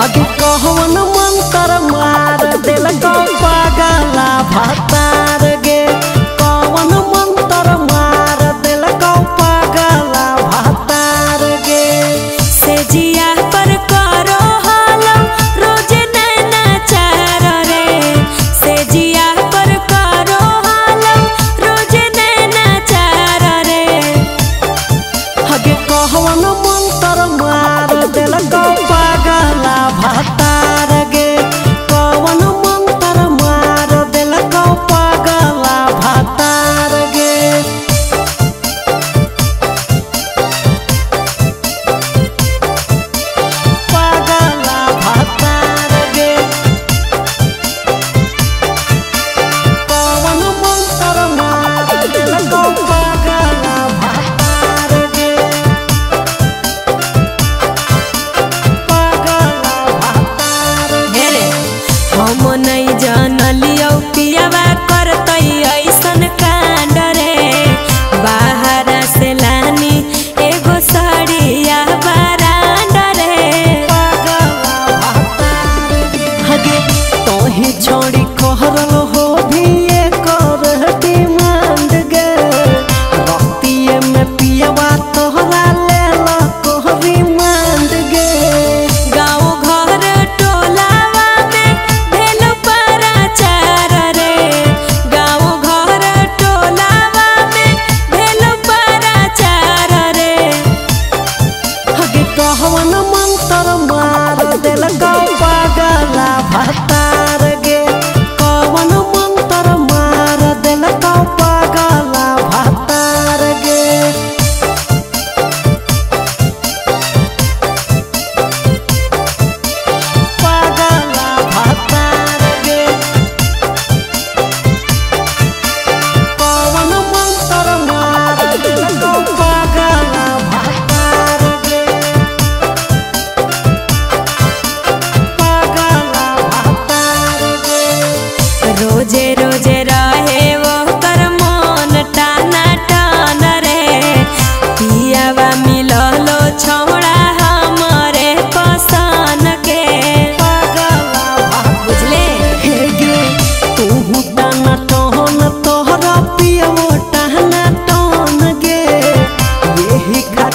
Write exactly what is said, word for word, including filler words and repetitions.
हगी कहवन मंत्र मार दिल को पागला भतार गे कवन मंत्र मार दिल को पागला भतार गे से जिया पर करो हालो रोज नैना चार रे से जिया पर करो हालो रोज नैना चार रे हगे कहवन मंत्र मार दिल को पागला भतार गे कवन मंत्र मार दिल को पागला भतार गे पागला भतार गे कवन मंत्र मार दिल को पागला भतार गे हम नहीं जानलियो पियावा करतै ऐसन कांड रे बाहर से लानी एगो साड़िया बरांड रे हगे तोही छोड़ी कहरल हो भी ये कर डिमांड गे रतिये में पियावा तोहरा ले लो कोहरी मांड गे गाँव घर टोलावा में भेल पराचार रे गाँव घर टोलावा में भेल पराचार रे हगे कहवन मंत्र मार दिल को पागला भतार गे कवन मंत्र मार दिल को पागला भतार गे पागला भतार गे कवन मंत्र मार दिल को पागला भतार गे पागला भतार गे रोजे रोजे रहे वो कर मन टाना टान रे पियावा मिललो छौड़ा हमरे पसन के बुझले हेगे तू टाना टहन तोहरा पियो टाना टन गे यही